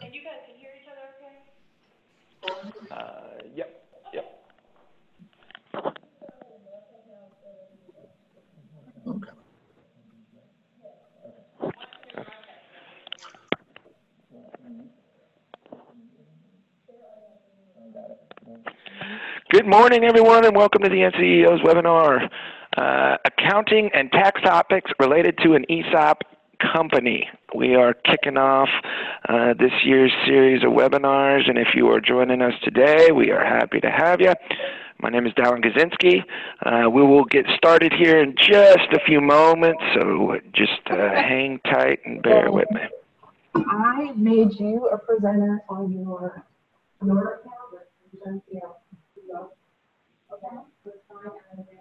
And you guys can hear each other okay? Yep, yep. Okay. Good morning, everyone, and welcome to the NCEO's webinar, Accounting and Tax Topics Related to an ESOP Company. We are kicking off this year's series of webinars, and if you are joining us today, we are happy to have you. My name is Dallin Gazinski. We will get started here in just a few moments, so just hang tight and bear with me. I made you a presenter on your account with NCL. Okay, that's fine.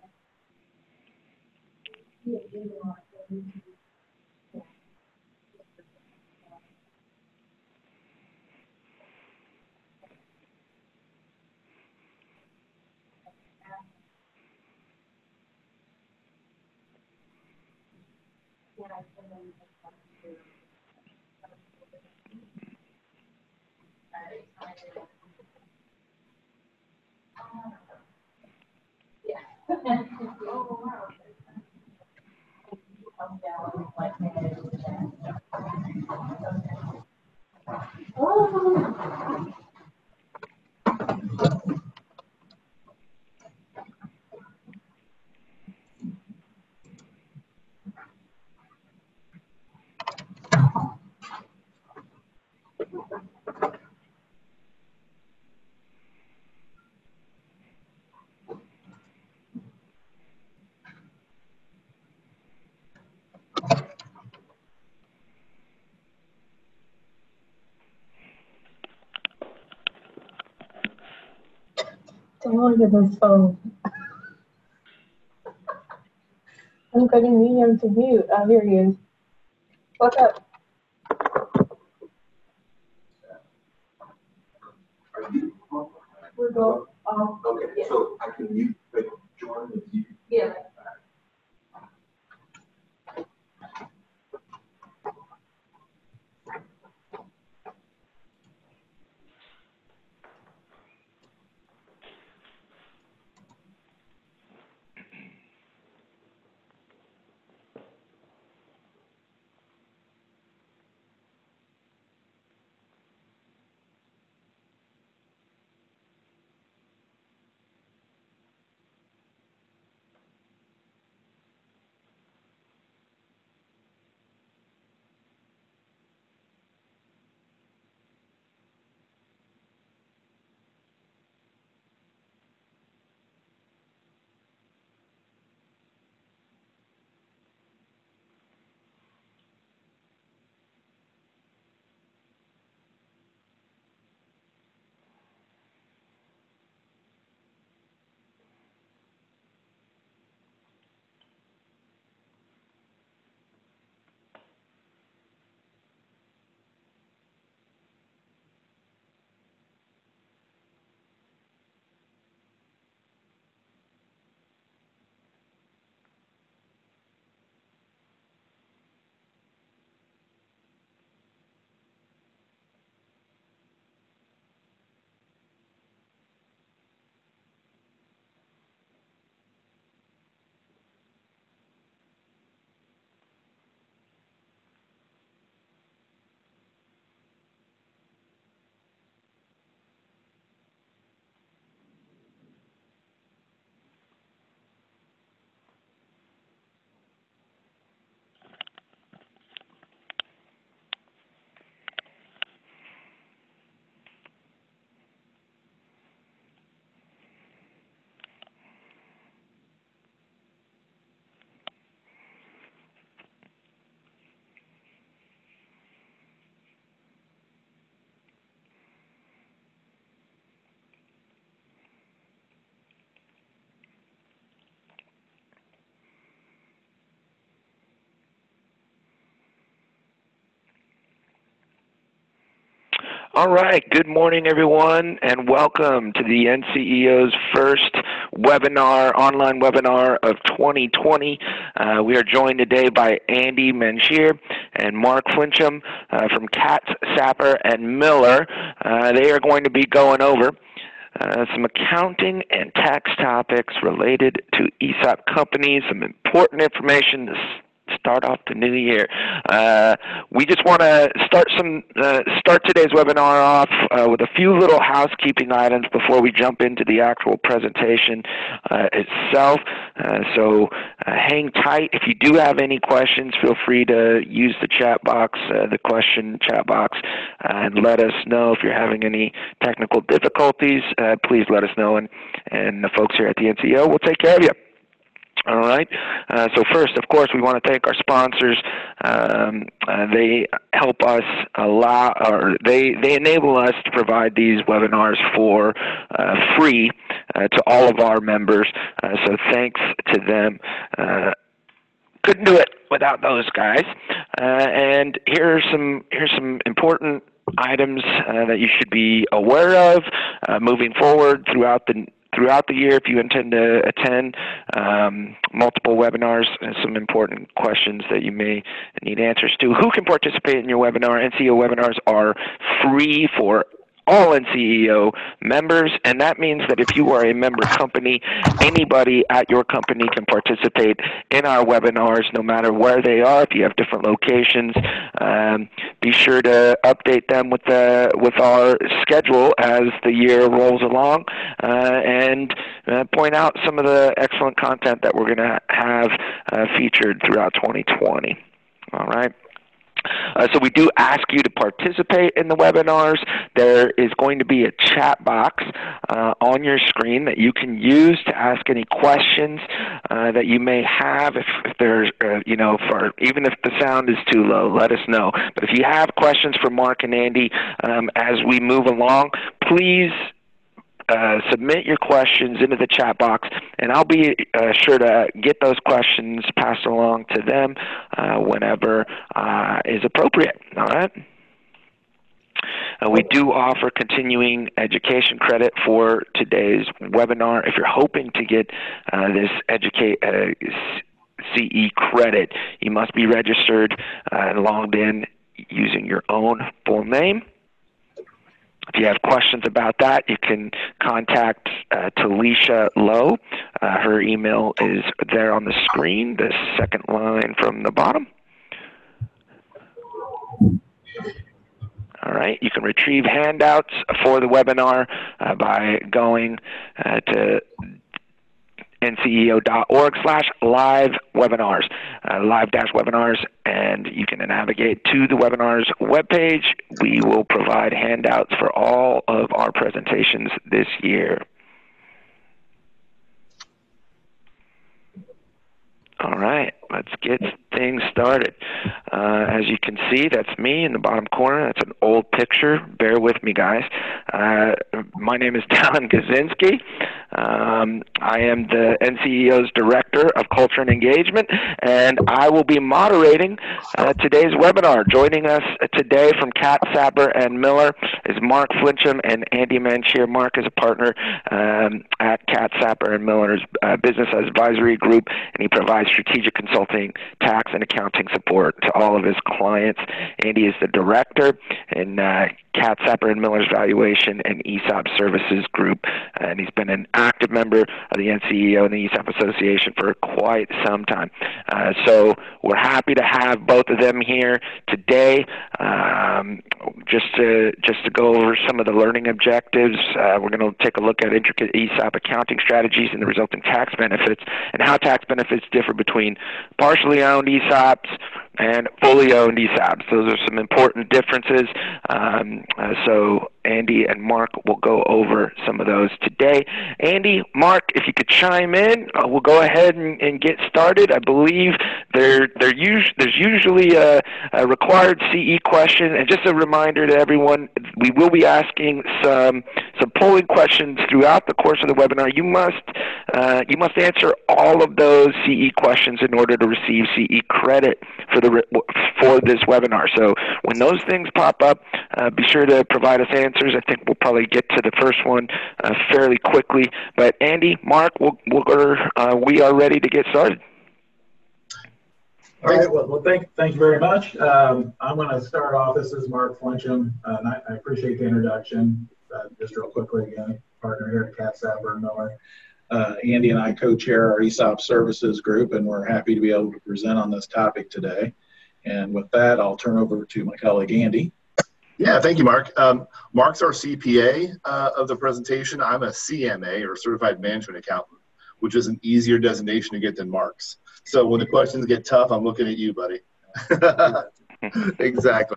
Don't look at this phone. I'm getting him to mute. Oh, here he is. What's up? We're going. Okay, yeah. So I can mute, but join with you. Yeah. All right, good morning, everyone, and welcome to the NCEO's first online webinar of 2020. We are joined today by Andy Menchier and Mark Flincham from Katz, Sapper, and Miller. They are going to be going over some accounting and tax topics related to ESOP companies, some important information to start off the new year. We just want to start today's webinar off with a few little housekeeping items before we jump into the actual presentation itself. So hang tight. If you do have any questions, feel free to use the chat box, the question chat box, and let us know if you're having any technical difficulties. Please let us know, and the folks here at the NCEO will take care of you. All right. So first, of course, we want to thank our sponsors. They help us a lot, or they enable us to provide these webinars for free to all of our members. So thanks to them. Couldn't do it without those guys. And here's some important items that you should be aware of moving forward throughout the year if you intend to attend multiple webinars, and some important questions that you may need answers to. Who can participate in your webinar? NCEO webinars are free for all NCEO members, and that means that if you are a member company, anybody at your company can participate in our webinars no matter where they are. If you have different locations, be sure to update them with our schedule as the year rolls along, and point out some of the excellent content that we're going to have featured throughout 2020. All right. So we do ask you to participate in the webinars. There is going to be a chat box on your screen that you can use to ask any questions that you may have. If there's, even if the sound is too low, let us know. But if you have questions for Mark and Andy as we move along, please submit your questions into the chat box, and I'll be sure to get those questions passed along to them whenever is appropriate. All right? We do offer continuing education credit for today's webinar. If you're hoping to get this CE credit, you must be registered and logged in using your own full name. If you have questions about that, you can contact Talisha Lowe. Her email is there on the screen, the second line from the bottom. All right, you can retrieve handouts for the webinar by going to nceo.org/live-webinars, live-webinars, and you can navigate to the webinars webpage. We will provide handouts for all of our presentations this year. All right, let's get things started. As you can see, that's me in the bottom corner. That's an old picture. Bear with me, guys. My name is Dallin Kaczynski. I am the NCEO's Director of Culture and Engagement, and I will be moderating today's webinar. Joining us today from Katz, Sapper, and Miller is Mark Flincham and Andy Menchier. Mark is a partner at Katz, Sapper, and Miller's Business Advisory Group, and he provides strategic consulting, tax, and accounting support to all of his clients. Andy is the director in Katz, Sapper, and Miller's Valuation and ESOP Services Group, and he's been an active member of the NCEO and the ESOP Association for quite some time. So we're happy to have both of them here today. Just to go over some of the learning objectives, we're going to take a look at intricate ESOP accounting strategies and the resulting tax benefits, and how tax benefits differ between partially owned ESOPs and fully owned ESOPs. Those are some important differences. So Andy and Mark will go over some of those today. Andy, Mark, if you could chime in, we'll go ahead and get started. I believe there's usually a required CE question, and just a reminder to everyone, we will be asking some polling questions throughout the course of the webinar. You must answer all of those CE questions in order to receive CE credit for for this webinar. So when those things pop up, be sure to provide us answers. I think we'll probably get to the first one fairly quickly. But Andy, Mark, we are ready to get started. All right, well thank you very much. I'm going to start off. This is Mark Flincham, and I appreciate the introduction. Just real quickly, again, partner here at Katz Sapper & Miller. Andy and I co-chair our ESOP services group, and we're happy to be able to present on this topic today. And with that, I'll turn over to my colleague, Andy. Yeah, thank you, Mark. Mark's our CPA of the presentation. I'm a CMA, or Certified Management Accountant, which is an easier designation to get than Mark's. So when the questions get tough, I'm looking at you, buddy. Exactly.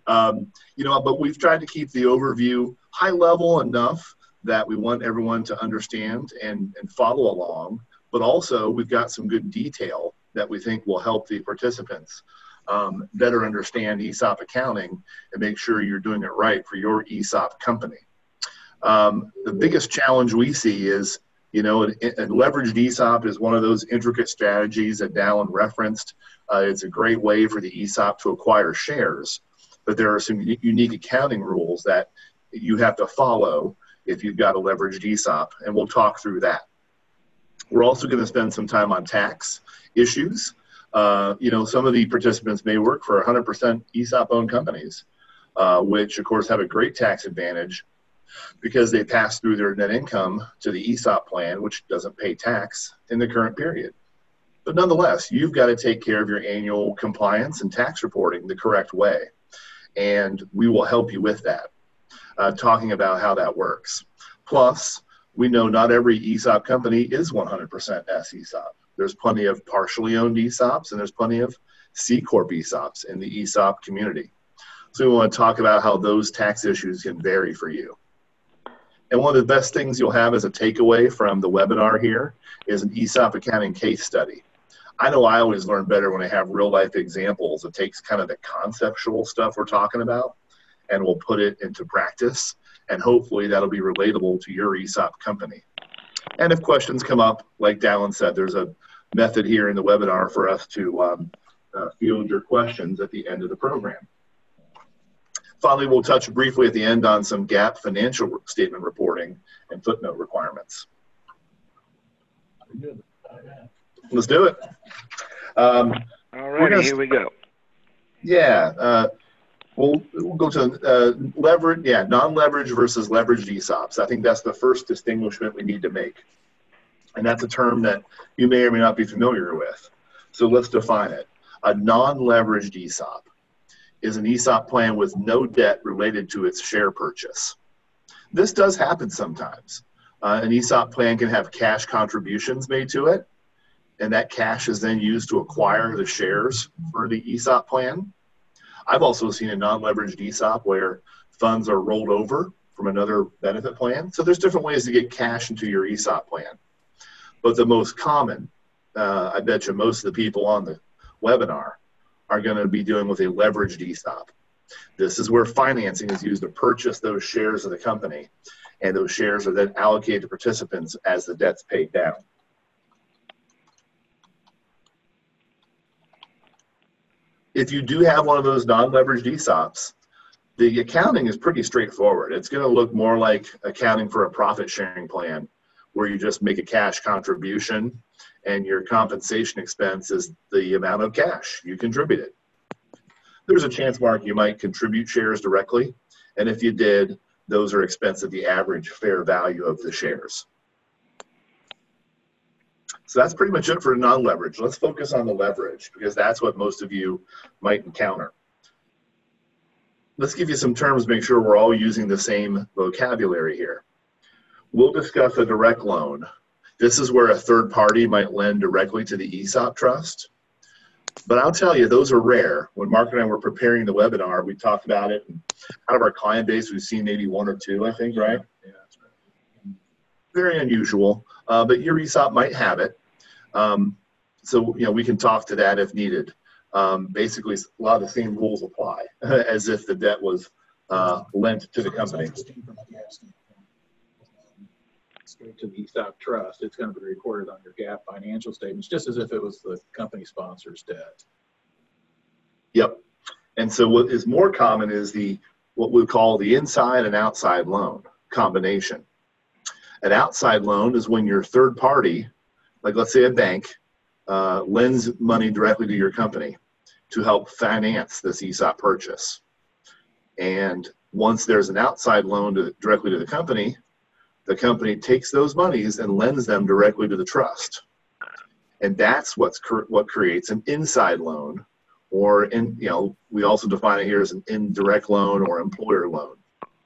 But we've tried to keep the overview high level enough that we want everyone to understand and follow along, but also we've got some good detail that we think will help the participants better understand ESOP accounting and make sure you're doing it right for your ESOP company. The biggest challenge we see is, a leveraged ESOP is one of those intricate strategies that Dallin referenced. It's a great way for the ESOP to acquire shares, but there are some unique accounting rules that you have to follow if you've got a leveraged ESOP, and we'll talk through that. We're also going to spend some time on tax issues. Some of the participants may work for 100% ESOP-owned companies, which, of course, have a great tax advantage because they pass through their net income to the ESOP plan, which doesn't pay tax in the current period. But nonetheless, you've got to take care of your annual compliance and tax reporting the correct way, and we will help you with that, talking about how that works. Plus, we know not every ESOP company is 100% S-ESOP. There's plenty of partially owned ESOPs, and there's plenty of C-Corp ESOPs in the ESOP community. So we want to talk about how those tax issues can vary for you. And one of the best things you'll have as a takeaway from the webinar here is an ESOP accounting case study. I know I always learn better when I have real-life examples. It takes kind of the conceptual stuff we're talking about, and we'll put it into practice, and hopefully that'll be relatable to your ESOP company. And if questions come up, like Dallin said, there's a method here in the webinar for us to field your questions at the end of the program. Finally, we'll touch briefly at the end on some GAAP financial statement reporting and footnote requirements. Let's do it. All righty, here we go. Yeah, we'll go to non-leverage versus leveraged ESOPs. I think that's the first distinguishment we need to make. And that's a term that you may or may not be familiar with. So let's define it. A non-leveraged ESOP is an ESOP plan with no debt related to its share purchase. This does happen sometimes. An ESOP plan can have cash contributions made to it, and that cash is then used to acquire the shares for the ESOP plan. I've also seen a non-leveraged ESOP where funds are rolled over from another benefit plan. So there's different ways to get cash into your ESOP plan. But the most common, I bet you most of the people on the webinar are going to be dealing with a leveraged ESOP. This is where financing is used to purchase those shares of the company, and those shares are then allocated to participants as the debt's paid down. If you do have one of those non-leveraged ESOPs, the accounting is pretty straightforward. It's going to look more like accounting for a profit-sharing plan, where you just make a cash contribution and your compensation expense is the amount of cash you contributed. There's a chance, Mark, you might contribute shares directly, and if you did, those are expensed at the average fair value of the shares. So that's pretty much it for non-leverage. Let's focus on the leverage, because that's what most of you might encounter. Let's give you some terms, make sure we're all using the same vocabulary here. We'll discuss a direct loan. This is where a third party might lend directly to the ESOP trust. But I'll tell you, those are rare. When Mark and I were preparing the webinar, we talked about it. And out of our client base, we've seen maybe one or two, I think, right? Yeah, that's right. Very unusual, but your ESOP might have it. So, we can talk to that if needed. Basically, a lot of the same rules apply as if the debt was lent to the company. Straight to the ESOP trust, it's going to be recorded on your GAAP financial statements, just as if it was the company sponsor's debt. Yep. And so what is more common is what we call the inside and outside loan combination. An outside loan is when your third party, like let's say a bank, lends money directly to your company to help finance this ESOP purchase. And once there's an outside loan directly to the company takes those monies and lends them directly to the trust. And that's what creates an inside loan, or we also define it here as an indirect loan or employer loan.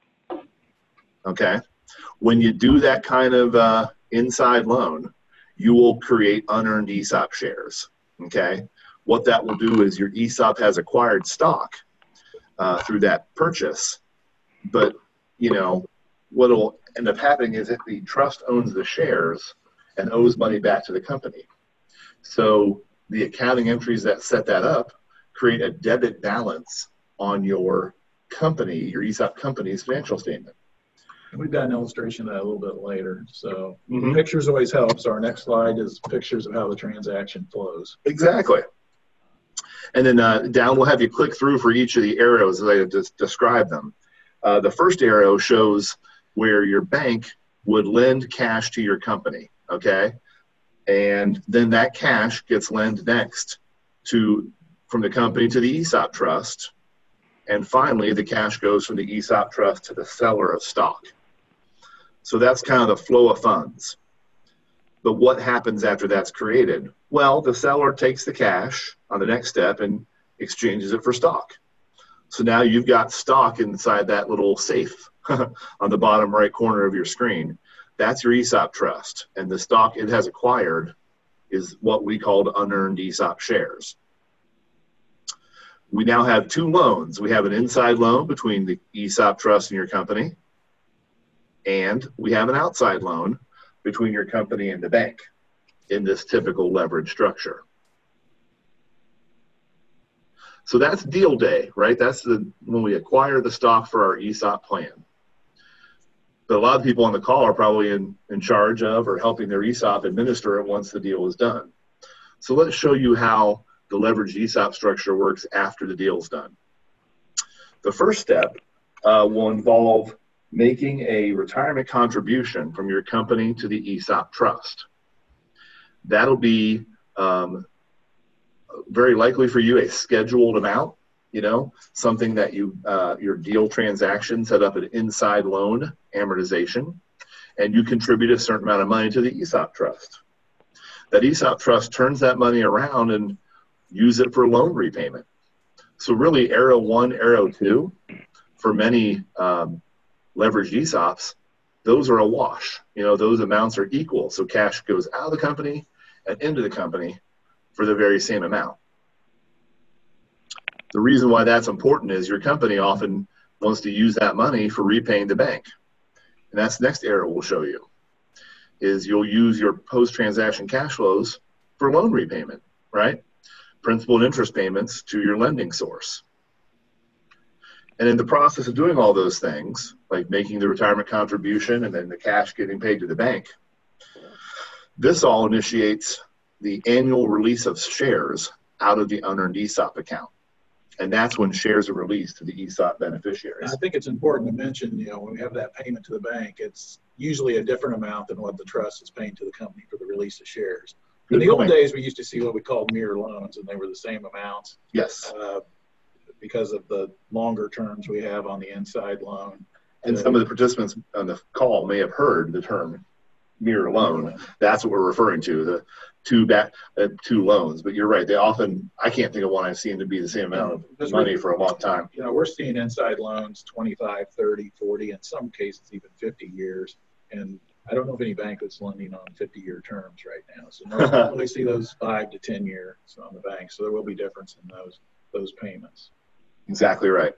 Okay, when you do that kind of inside loan, you will create unearned ESOP shares. Okay, what that will do is your ESOP has acquired stock through that purchase, but what will end up happening is that the trust owns the shares and owes money back to the company. So the accounting entries that set that up create a debit balance on your company, your ESOP company's financial statement. And we've got an illustration of that a little bit later. So pictures always help. So our next slide is pictures of how the transaction flows. Exactly. And then down, we'll have you click through for each of the arrows as I just described them. The first arrow shows where your bank would lend cash to your company, okay? And then that cash gets lent next from the company to the ESOP trust. And finally, the cash goes from the ESOP trust to the seller of stock. So that's kind of the flow of funds. But what happens after that's created? Well, the seller takes the cash on the next step and exchanges it for stock. So now you've got stock inside that little safe on the bottom right corner of your screen. That's your ESOP trust. And the stock it has acquired is what we call unearned ESOP shares. We now have two loans. We have an inside loan between the ESOP trust and your company, and we have an outside loan between your company and the bank in this typical leverage structure. So that's deal day, right? That's when we acquire the stock for our ESOP plan. But a lot of people on the call are probably in charge of or helping their ESOP administer it once the deal is done. So let's show you how the leveraged ESOP structure works after the deal is done. The first step will involve making a retirement contribution from your company to the ESOP trust. That'll be very likely for you a scheduled amount, something that your deal transaction set up an inside loan amortization, and you contribute a certain amount of money to the ESOP trust. That ESOP trust turns that money around and use it for loan repayment. So really arrow 1, arrow 2, for many leveraged ESOPs, those are a wash. Those amounts are equal. So cash goes out of the company and into the company for the very same amount. The reason why that's important is your company often wants to use that money for repaying the bank. And that's the next arrow we'll show you, is you'll use your post-transaction cash flows for loan repayment, right? Principal and interest payments to your lending source. And in the process of doing all those things, like making the retirement contribution and then the cash getting paid to the bank, this all initiates the annual release of shares out of the unearned ESOP account. And that's when shares are released to the ESOP beneficiaries. I think it's important to mention, when we have that payment to the bank, it's usually a different amount than what the trust is paying to the company for the release of shares. In the old days, we used to see what we called mirror loans, and they were the same amounts. Yes. Because of the longer terms we have on the inside loan. And some of the participants on the call may have heard the term mirror loan. That's what we're referring to, the two loans. But you're right. They often, I can't think of one I've seen to be the same amount of money for a long time. We're seeing inside loans 25, 30, 40, in some cases even 50 years. And I don't know of any bank that's lending on 50-year terms right now. So normally we see those 5 to 10 years on the bank. So there will be difference in those payments. Exactly right.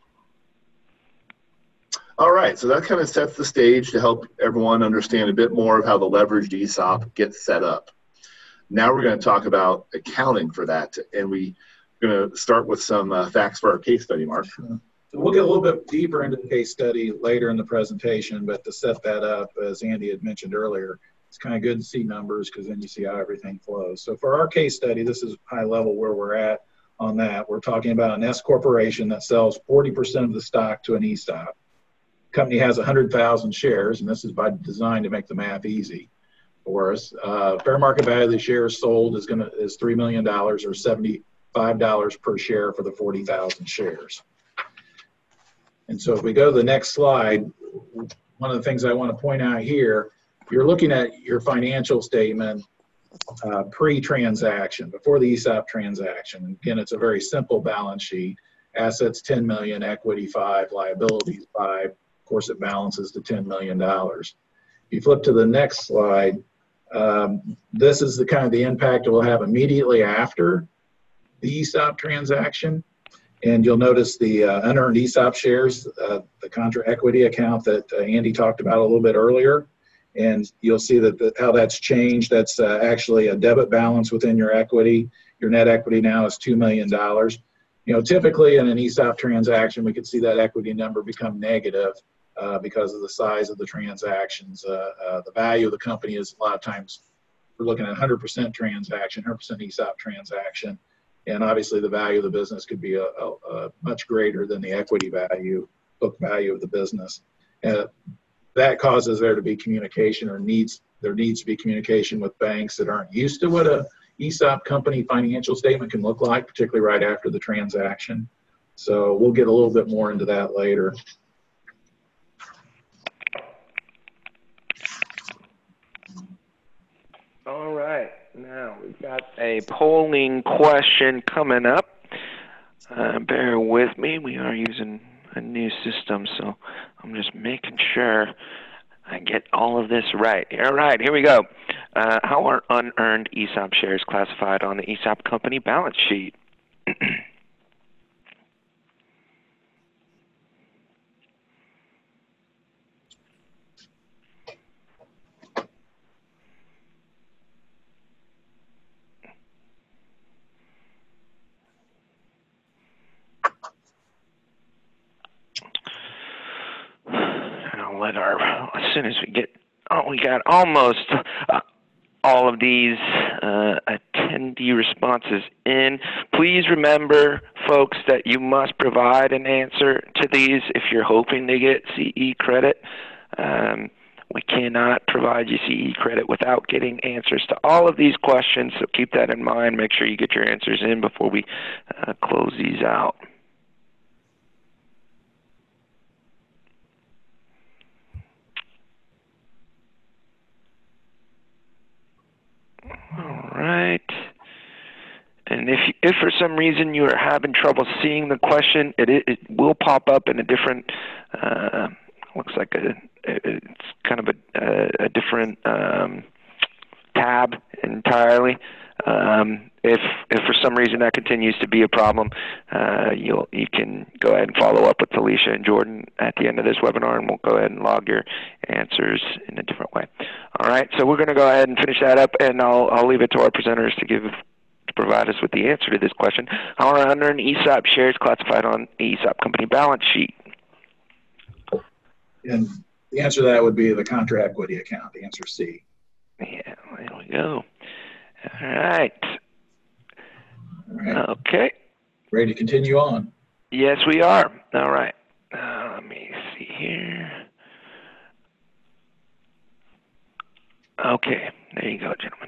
All right, so that kind of sets the stage to help everyone understand a bit more of how the leveraged ESOP gets set up. Now we're going to talk about accounting for that, and we're going to start with some facts for our case study, Mark. So we'll get a little bit deeper into the case study later in the presentation, but to set that up, as Andy had mentioned earlier, it's kind of good to see numbers because then you see how everything flows. So for our case study, this is high level where we're at. on that. We're talking about an S corporation that sells 40% of the stock to an ESOP. Company has 100,000 shares, and this is by design to make the math easy for us. Fair market value of the shares sold is $3 million, or $75 per share for the 40,000 shares. And so if we go to the next slide, one of the things I want to point out here, you're looking at your financial statement pre-transaction, before the ESOP transaction. Again, it's a very simple balance sheet. Assets 10 million, equity 5, liabilities 5. Of course, it balances to $10 million. If you flip to the next slide, this is the kind of the impact it will have immediately after the ESOP transaction. And you'll notice the unearned ESOP shares, the contra equity account that Andy talked about a little bit earlier. And you'll see that how that's changed. That's actually a debit balance within your equity. Your net equity now is $2 million. You know, typically in an ESOP transaction, we could see that equity number become negative because of the size of the transactions. The value of the company is a lot of times, we're looking at 100% transaction, 100% ESOP transaction. And obviously the value of the business could be a much greater than the equity value, book value of the business. That causes there to be communication, or there needs to be communication with banks that aren't used to what a ESOP company financial statement can look like, particularly right after the transaction. So we'll get a little bit more into that later. All right, now we've got a polling question coming up. Bear with me, we are using a new system, so I'm just making sure I get all of this right. All right, here we go. How are unearned ESOP shares classified on the ESOP company balance sheet? As soon as we got almost all of these attendee responses in. Please remember, folks, that you must provide an answer to these if you're hoping to get CE credit. We cannot provide you CE credit without getting answers to all of these questions, so keep that in mind. Make sure you get your answers in before we close these out. All right. And if for some reason you are having trouble seeing the question, it will pop up in a different, looks like it's kind of a different tab entirely. If for some reason that continues to be a problem, you can go ahead and follow up with Alicia and Jordan at the end of this webinar, and we'll go ahead and log your answers in a different way. All right, so we're going to go ahead and finish that up, and I'll leave it to our presenters to provide us with the answer to this question. How are unearned ESOP shares classified on the ESOP company balance sheet? And the answer to that would be the contra equity account, the answer C. Yeah, there we go. All right. All right. Okay. Ready to continue on? Yes, we are. All right. Let me see here. Okay. There you go, gentlemen.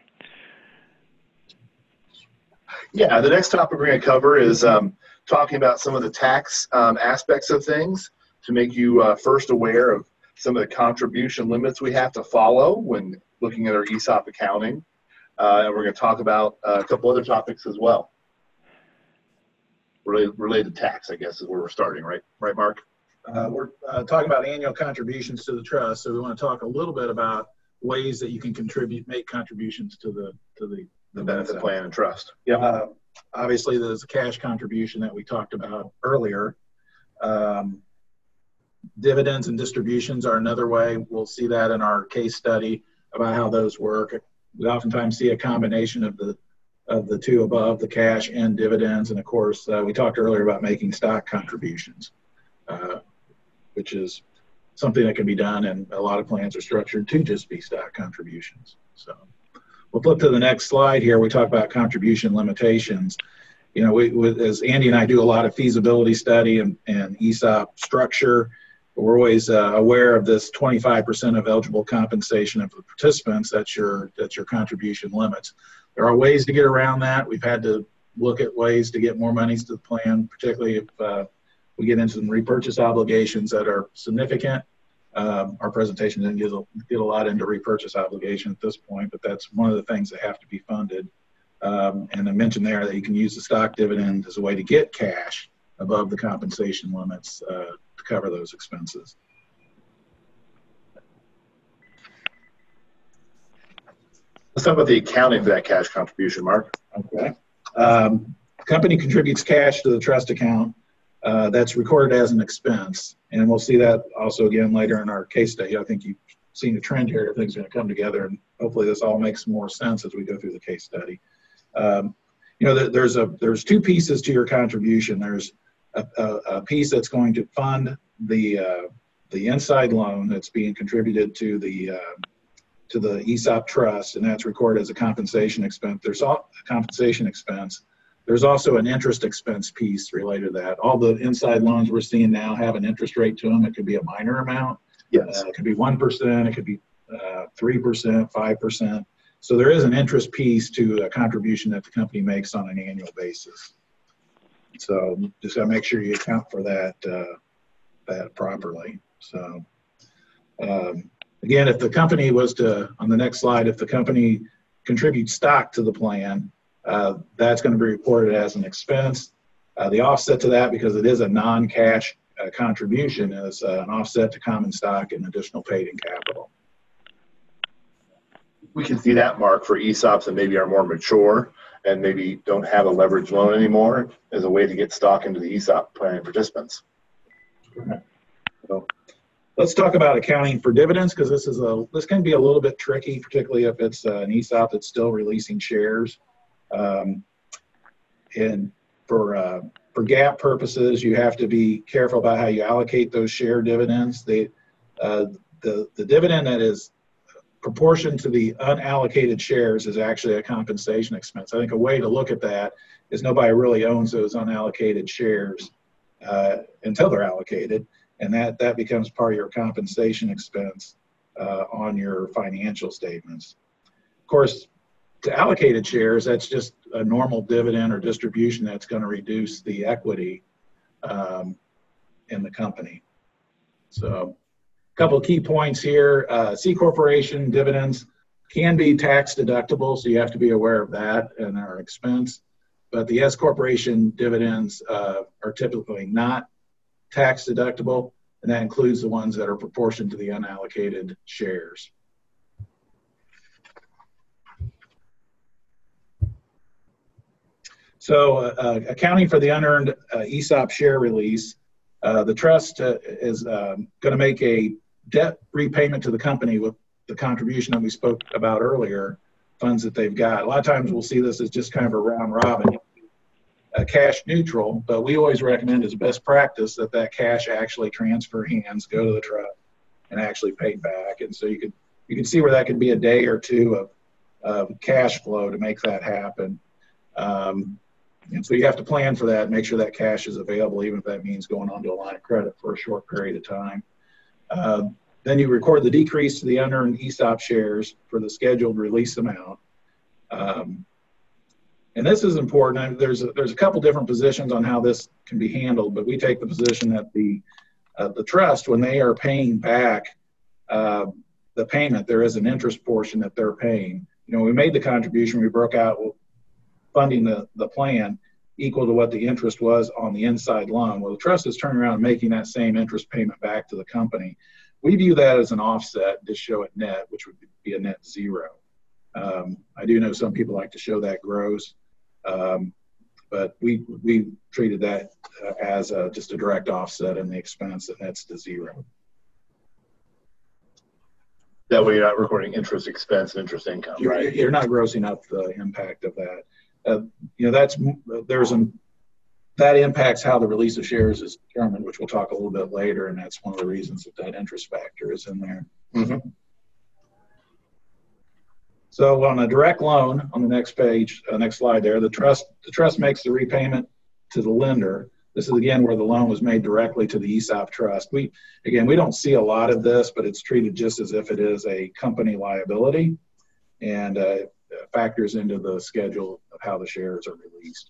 Yeah, the next topic we're going to cover is talking about some of the tax aspects of things to make you first aware of some of the contribution limits we have to follow when looking at our ESOP accounting. And we're going to talk about a couple other topics as well. Related to tax, I guess, is where we're starting, right? Right, Mark? We're talking about annual contributions to the trust, so we want to talk a little bit about ways that you can make contributions to the benefit plan and trust. Yeah. Obviously, there's a cash contribution that we talked about earlier. Dividends and distributions are another way. We'll see that in our case study about how those work. We oftentimes see a combination of the two above, the cash and dividends. And of course, we talked earlier about making stock contributions, which is something that can be done, and a lot of plans are structured to just be stock contributions. So we'll flip to the next slide here. We talk about contribution limitations. you know, as Andy and I do a lot of feasibility study and ESOP structure, we're always aware of this 25% of eligible compensation of the participants. That's your contribution limits. There are ways to get around that. We've had to look at ways to get more monies to the plan, particularly if we get into some repurchase obligations that are significant. Our presentation didn't get a lot into repurchase obligation at this point, but that's one of the things that have to be funded. And I mentioned there that you can use the stock dividend as a way to get cash above the compensation limits to cover those expenses. Let's talk about the accounting for that cash contribution, Mark. Okay. Company contributes cash to the trust account. That's recorded as an expense. And we'll see that also again later in our case study. I think you've seen a trend here. Everything's going to come together, and hopefully this all makes more sense as we go through the case study. You know, there's two pieces to your contribution. There's a piece that's going to fund the inside loan that's being contributed to the ESOP trust, and that's recorded as a compensation expense. There's a compensation expense. There's also an interest expense piece related to that. All the inside loans we're seeing now have an interest rate to them. It could be a minor amount. Yes. It could be 1%. It could be 3%, 5%. So there is an interest piece to a contribution that the company makes on an annual basis. So just got to make sure you account for that properly. So again, if the company was to, on the next slide, if the company contributes stock to the plan, that's going to be reported as an expense. The offset to that, because it is a non-cash contribution, is an offset to common stock and additional paid-in capital. We can see that, Mark, for ESOPs that maybe are more mature and maybe don't have a leveraged loan anymore as a way to get stock into the ESOP plan participants. Right. So let's talk about accounting for dividends, because this can be a little bit tricky, particularly if it's an ESOP that's still releasing shares. And for GAAP purposes, you have to be careful about how you allocate those share dividends. The dividend that is proportion to the unallocated shares is actually a compensation expense. I think a way to look at that is nobody really owns those unallocated shares until they're allocated, and that becomes part of your compensation expense on your financial statements. Of course, to allocated shares, that's just a normal dividend or distribution that's going to reduce the equity in the company. So a couple of key points here. C corporation dividends can be tax deductible, so you have to be aware of that and our expense. But the S corporation dividends are typically not tax deductible, and that includes the ones that are proportioned to the unallocated shares. So accounting for the unearned ESOP share release, the trust is going to make a debt repayment to the company with the contribution that we spoke about earlier, funds that they've got. A lot of times we'll see this as just kind of a round robin, cash neutral, but we always recommend as best practice that cash actually transfer hands, go to the trust, and actually paid back. And so you can see where that could be a day or two of cash flow to make that happen. And so you have to plan for that, make sure that cash is available, even if that means going onto a line of credit for a short period of time. Then you record the decrease to the unearned ESOP shares for the scheduled release amount. And this is important. There's a couple different positions on how this can be handled, but we take the position that the trust, when they are paying back the payment, there is an interest portion that they're paying. You know, we made the contribution, we broke out funding the plan equal to what the interest was on the inside loan. Well, the trust is turning around and making that same interest payment back to the company. We view that as an offset to show it net, which would be a net zero. I do know some people like to show that gross, but we treated that as just a direct offset in the expense that nets to zero. That way you're not recording interest expense and interest income, right? You're not grossing up the impact of that. You know, that impacts how the release of shares is determined, which we'll talk a little bit later, and that's one of the reasons that interest factor is in there. Mm-hmm. So on a direct loan, on the next page, next slide there, the trust makes the repayment to the lender. This is again where the loan was made directly to the ESOP trust. We don't see a lot of this, but it's treated just as if it is a company liability, and factors into the schedule of how the shares are released.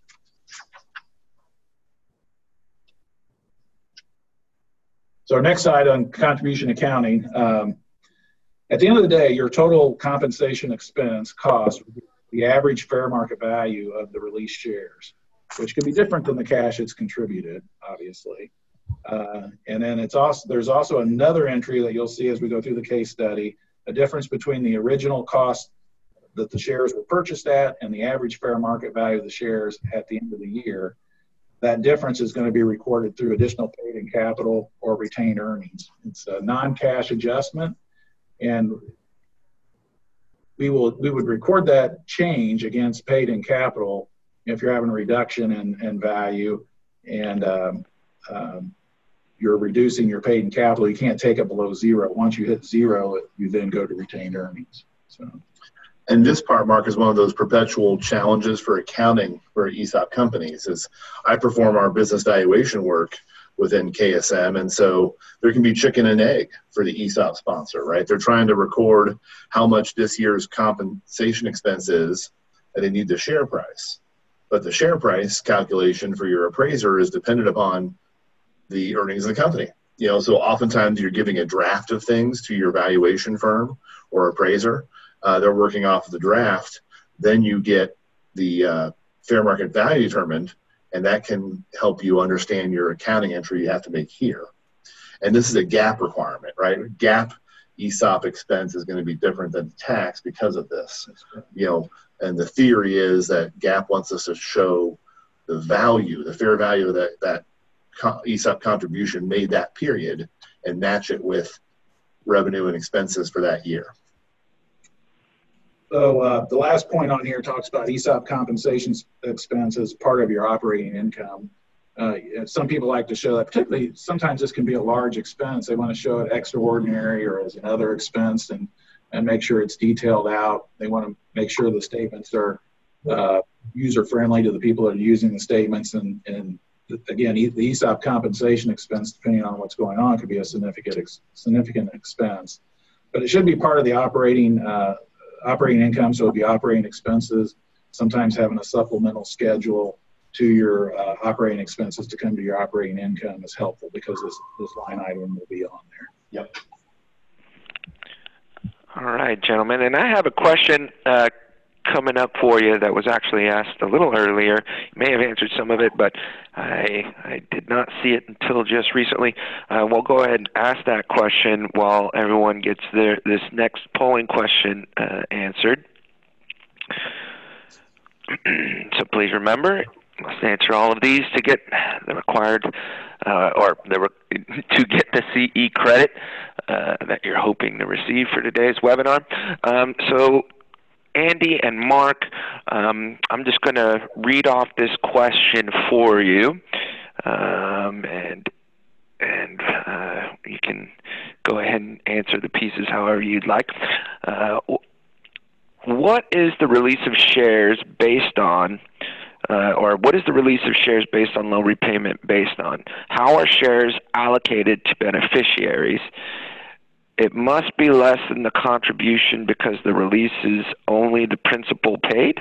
So our next slide on contribution accounting. At the end of the day, your total compensation expense cost would be the average fair market value of the released shares, which could be different than the cash it's contributed, obviously. And then there's also another entry that you'll see as we go through the case study, a difference between the original cost that the shares were purchased at and the average fair market value of the shares at the end of the year. That difference is going to be recorded through additional paid-in capital or retained earnings. It's a non-cash adjustment, and we would record that change against paid-in capital if you're having a reduction in value and you're reducing your paid-in capital. You can't take it below zero. Once you hit zero, you then go to retained earnings. So. And this part, Mark, is one of those perpetual challenges for accounting for ESOP companies. Is I perform our business valuation work within KSM, and so there can be chicken and egg for the ESOP sponsor, right? They're trying to record how much this year's compensation expense is, and they need the share price. But the share price calculation for your appraiser is dependent upon the earnings of the company. You know, so oftentimes you're giving a draft of things to your valuation firm or appraiser. They're working off of the draft. Then you get the fair market value determined, and that can help you understand your accounting entry you have to make here. And this is a GAAP requirement, right? GAAP ESOP expense is going to be different than tax because of this. You know, and the theory is that GAAP wants us to show the value, the fair value of that ESOP contribution made that period and match it with revenue and expenses for that year. So the last point on here talks about ESOP compensation expense as part of your operating income. Some people like to show that, particularly sometimes this can be a large expense. They want to show it extraordinary or as another expense and make sure it's detailed out. They want to make sure the statements are user-friendly to the people that are using the statements. And again, the ESOP compensation expense, depending on what's going on, could be a significant expense. But it should be part of the operating income, so it'll be operating expenses, sometimes having a supplemental schedule to your operating expenses to come to your operating income is helpful because this line item will be on there. Yep. All right, gentlemen, and I have a question coming up for you that was actually asked a little earlier. You may have answered some of it, but I did not see it until just recently. We'll go ahead and ask that question while everyone gets this next polling question answered. So please remember, you must answer all of these to get the required to get the CE credit that you're hoping to receive for today's webinar. So Andy and Mark, I'm just going to read off this question for you, and you can go ahead and answer the pieces however you'd like. What is the release of shares based on, or what is the release of shares based on loan repayment based on? How are shares allocated to beneficiaries? It must be less than the contribution because the release is only the principal paid.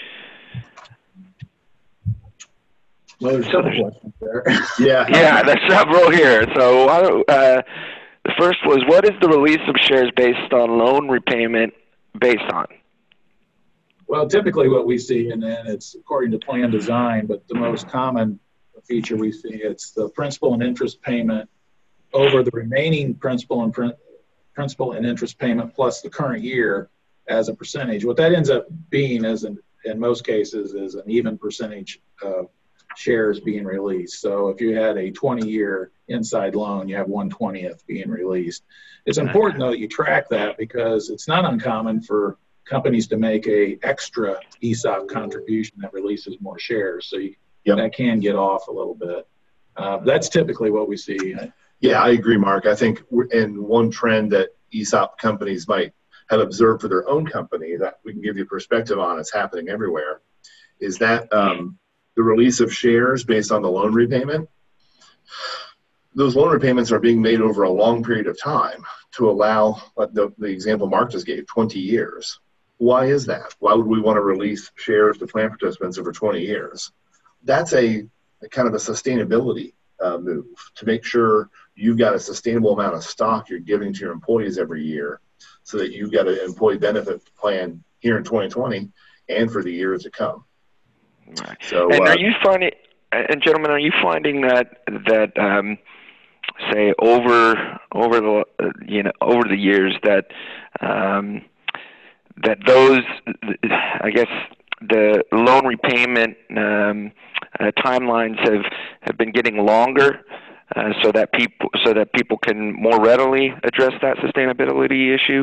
Well, there's several questions there. Yeah, there's several here. So the first was, what is the release of shares based on loan repayment based on? Well, typically what we see, and then it's according to plan design, but the most common feature we see, it's the principal and interest payment over the remaining principal and interest payment plus the current year as a percentage. What that ends up being is, in most cases, is an even percentage of shares being released. So if you had a 20-year inside loan, you have 1/20th being released. It's important, though, that you track that because it's not uncommon for companies to make a extra ESOP contribution that releases more shares. So that can get off a little bit. That's typically what we see. Yeah, I agree, Mark. I think in one trend that ESOP companies might have observed for their own company that we can give you perspective on, it's happening everywhere, is that the release of shares based on the loan repayment. Those loan repayments are being made over a long period of time to allow, like the example Mark just gave, 20 years. Why is that? Why would we want to release shares to plan participants over 20 years? That's a kind of a sustainability move to make sure you've got a sustainable amount of stock you're giving to your employees every year so that you've got an employee benefit plan here in 2020 and for the years to come. Right. So, and are you finding, and gentlemen, are you finding that say over the years that that those, I guess, the loan repayment timelines have been getting longer, so that people can more readily address that sustainability issue?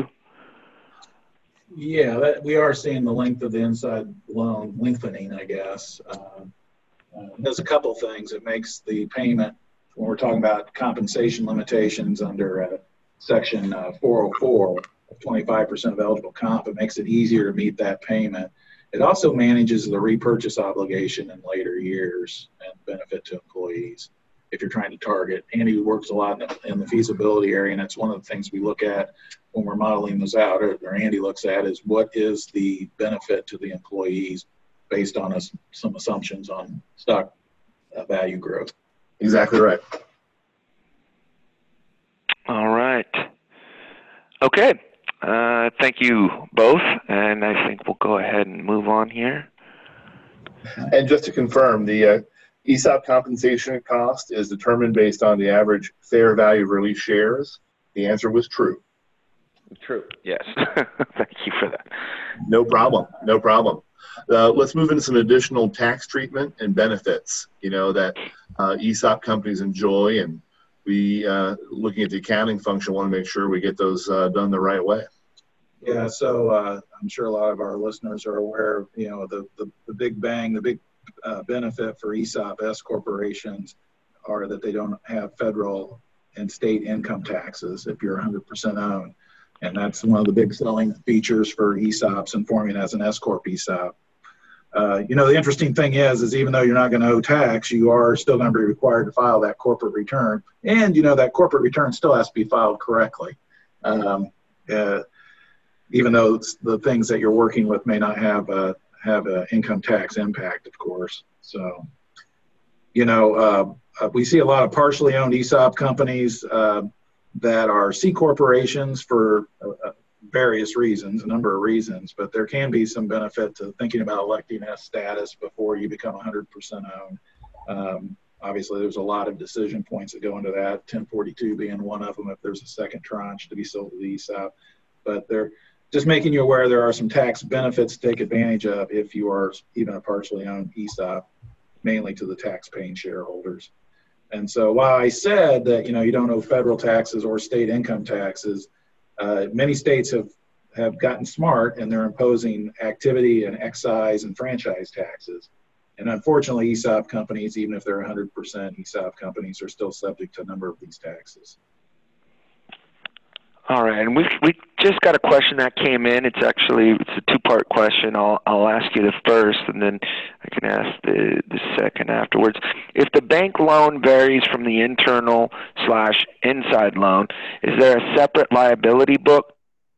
Yeah, we are seeing the length of the inside loan lengthening, I guess. There's a couple things. It makes the payment, when we're talking about compensation limitations under Section 404, 25% of eligible comp, it makes it easier to meet that payment. It also manages the repurchase obligation in later years and benefit to employees if you're trying to target. Andy works a lot in the feasibility area, and that's one of the things we look at when we're modeling those out, or Andy looks at, is what is the benefit to the employees based on some assumptions on stock value growth. Exactly right. All right. Okay. Thank you both, and I think we'll go ahead and move on here. And just to confirm, the ESOP compensation cost is determined based on the average fair value of released shares. The answer was true. True. Yes. Thank you for that. No problem. No problem. Let's move into some additional tax treatment and benefits, that ESOP companies enjoy, and we, looking at the accounting function, want to make sure we get those done the right way. Yeah, so I'm sure a lot of our listeners are aware, the big bang, the big benefit for ESOP S corporations are that they don't have federal and state income taxes if you're 100% owned. And that's one of the big selling features for ESOPs and forming as an S Corp ESOP. The interesting thing is even though you're not going to owe tax, you are still going to be required to file that corporate return. And, that corporate return still has to be filed correctly. Even though the things that you're working with may not have a income tax impact, of course. So, we see a lot of partially owned ESOP companies that are C corporations for various reasons, a number of reasons, but there can be some benefit to thinking about electing S status before you become 100% owned. Obviously, there's a lot of decision points that go into that, 1042 being one of them if there's a second tranche to be sold to the ESOP. But they're just making you aware there are some tax benefits to take advantage of if you are even a partially owned ESOP, mainly to the tax-paying shareholders. And so while I said that, you don't owe federal taxes or state income taxes, many states have gotten smart and they're imposing activity and excise and franchise taxes. And unfortunately, ESOP companies, even if they're 100% ESOP companies, are still subject to a number of these taxes. All right, and we just got a question that came in. It's a two-part question. I'll ask you the first, and then I can ask the second afterwards. If the bank loan varies from the internal/inside loan, is there a separate liability book,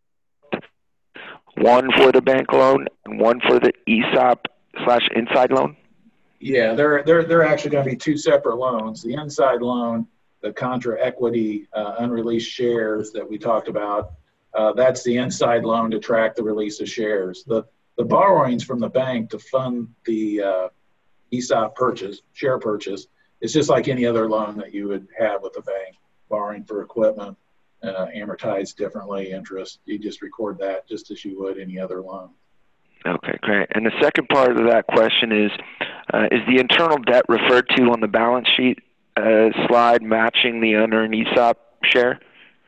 one for the bank loan and one for the ESOP/inside loan? Yeah, they're actually going to be two separate loans. The inside loan, the contra equity unreleased shares that we talked about, that's the inside loan to track the release of shares. The borrowings from the bank to fund the ESOP purchase, share purchase, it's just like any other loan that you would have with the bank. Borrowing for equipment, amortized differently, interest, you just record that just as you would any other loan. Okay, great. And the second part of that question is the internal debt referred to on the balance sheet slide matching the unearned ESOP share?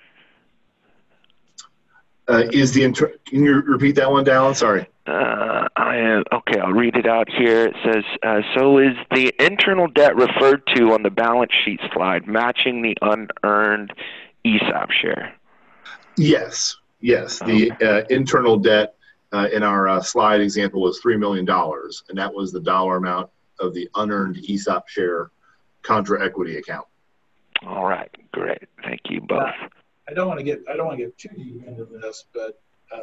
Can you repeat that one, Dallin? Sorry. Okay, I'll read it out here. It says, so is the internal debt referred to on the balance sheet slide matching the unearned ESOP share? Yes. Yes, the internal debt in our slide example was $3 million, and that was the dollar amount of the unearned ESOP share contra equity account. All right, great. Thank you both. I don't want to get too deep into this, but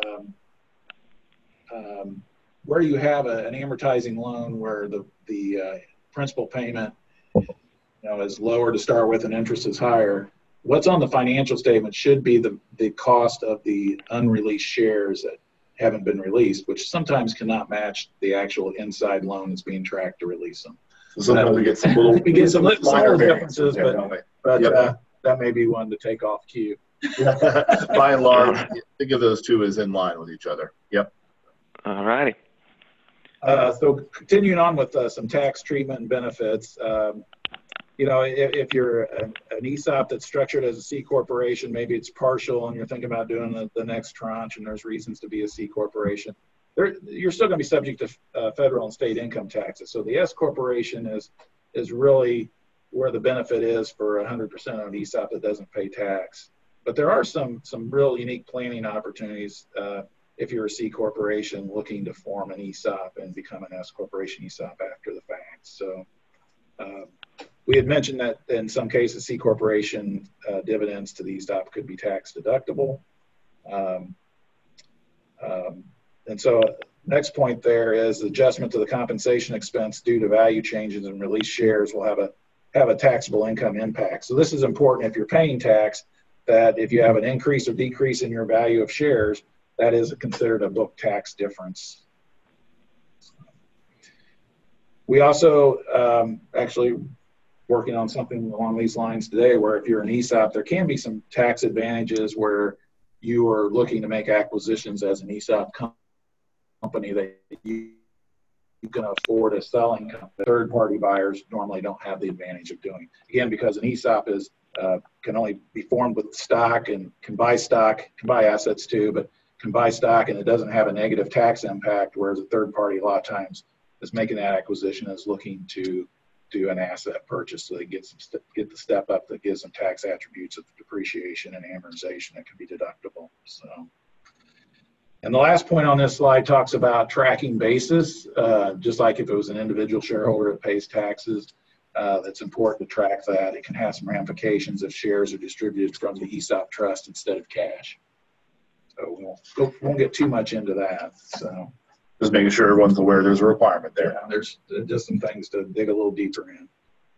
where you have an amortizing loan where the principal payment is lower to start with and interest is higher, what's on the financial statement should be the cost of the unreleased shares that haven't been released, which sometimes cannot match the actual inside loan that's being tracked to release them. So sometimes we get some little minor differences, but yep. That may be one to take off cue. By and large, think of those two as in line with each other. Yep. All righty. So continuing on with some tax treatment and benefits, if you're an ESOP that's structured as a C corporation, maybe it's partial and you're thinking about doing the next tranche and there's reasons to be a C corporation, you're still going to be subject to federal and state income taxes. So the S corporation is really where the benefit is for 100% of an ESOP that doesn't pay tax. But there are some real unique planning opportunities if you're a C corporation looking to form an ESOP and become an S corporation ESOP after the fact. So we had mentioned that in some cases, C corporation dividends to the ESOP could be tax deductible. And so next point there is adjustment to the compensation expense due to value changes and released shares will have a taxable income impact. So this is important if you're paying tax, that if you have an increase or decrease in your value of shares, that is considered a book tax difference. We also actually working on something along these lines today where if you're an ESOP, there can be some tax advantages where you are looking to make acquisitions as an ESOP company that you can afford a selling company. Third-party buyers normally don't have the advantage of doing. Again, because an ESOP can only be formed with stock and can buy assets too, but can buy stock and it doesn't have a negative tax impact, whereas a third party a lot of times is making that acquisition is looking to do an asset purchase so they get the step up that gives them tax attributes of depreciation and amortization that can be deductible. So, and the last point on this slide talks about tracking basis, just like if it was an individual shareholder that pays taxes, that's important to track that. It can have some ramifications if shares are distributed from the ESOP trust instead of cash. So we won't get too much into that. So just making sure everyone's aware there's a requirement there. Yeah, there's just some things to dig a little deeper in.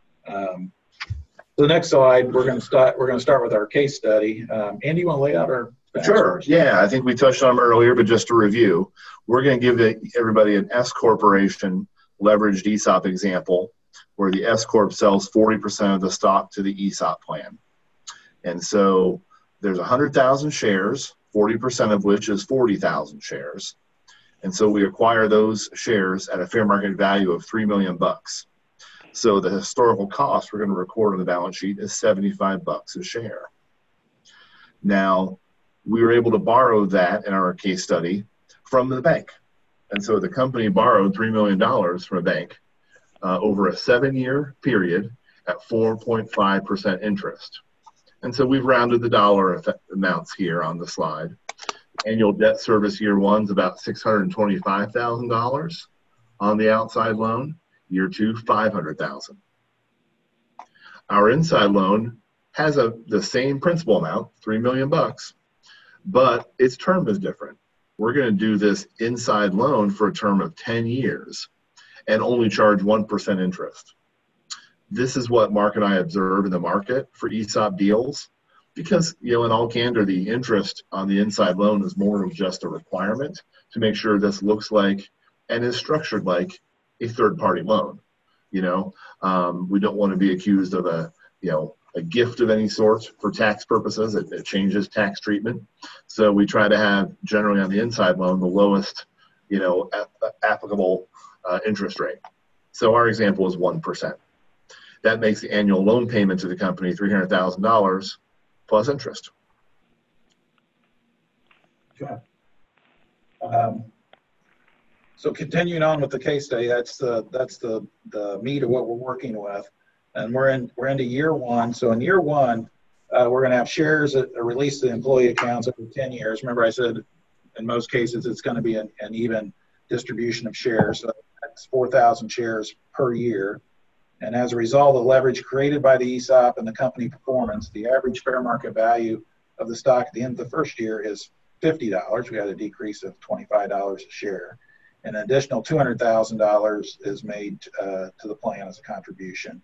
The next slide, we're going to start with our case study. Andy, you want to lay out our? Sure. Yeah, I think we touched on them earlier, but just to review, we're going to give everybody an S corporation leveraged ESOP example where the S corp sells 40% of the stock to the ESOP plan, and so there's 100,000 shares. 40% of which is 40,000 shares. And so we acquire those shares at a fair market value of $3 million. So the historical cost we're going to record on the balance sheet is $75 a share. Now, we were able to borrow that in our case study from the bank. And so the company borrowed $3 million from a bank over a 7-year period at 4.5% interest. And so we've rounded the dollar amounts here on the slide. Annual debt service year one's about $625,000 on the outside loan. Year two, $500,000. Our inside loan has the same principal amount, $3 million, but its term is different. We're going to do this inside loan for a term of 10 years and only charge 1% interest. This is what Mark and I observe in the market for ESOP deals because, in all candor, the interest on the inside loan is more of just a requirement to make sure this looks like and is structured like a third-party loan. We don't want to be accused of a gift of any sort for tax purposes. It changes tax treatment. So we try to have, generally on the inside loan, the lowest, applicable interest rate. So our example is 1%. That makes the annual loan payment to the company $300,000 plus interest. Okay. So continuing on with the case study, that's the meat of what we're working with, and we're into year one. So in year one, we're going to have shares that are released to the employee accounts over 10 years. Remember, I said in most cases it's going to be an even distribution of shares. So that's 4,000 shares per year. And as a result of the leverage created by the ESOP and the company performance, the average fair market value of the stock at the end of the first year is $50. We had a decrease of $25 a share. An additional $200,000 is made to the plan as a contribution.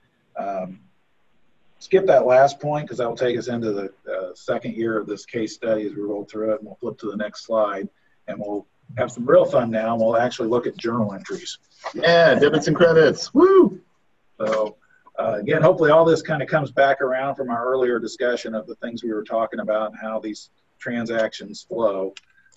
Skip that last point because that will take us into the second year of this case study as we roll through it, and we'll flip to the next slide, and we'll have some real fun now, and we'll actually look at journal entries. Yeah, debits and credits. Woo! So again, hopefully all this kind of comes back around from our earlier discussion of the things we were talking about and how these transactions flow.